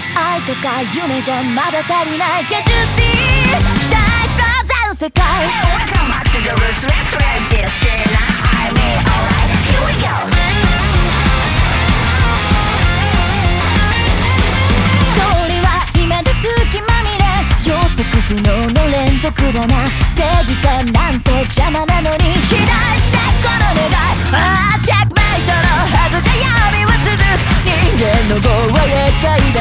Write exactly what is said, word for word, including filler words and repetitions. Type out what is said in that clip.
愛とか夢じゃまだ足りない Can't you see 期待した全世界 Welcome back to the roots, let's register now. I mean alright, here we go. ストーリーは今で隙間見れ予測不能の連続だな正義感なんて邪魔なのに期待してこの願いああチェックメイトのはずが闇は続く人間の業を描いた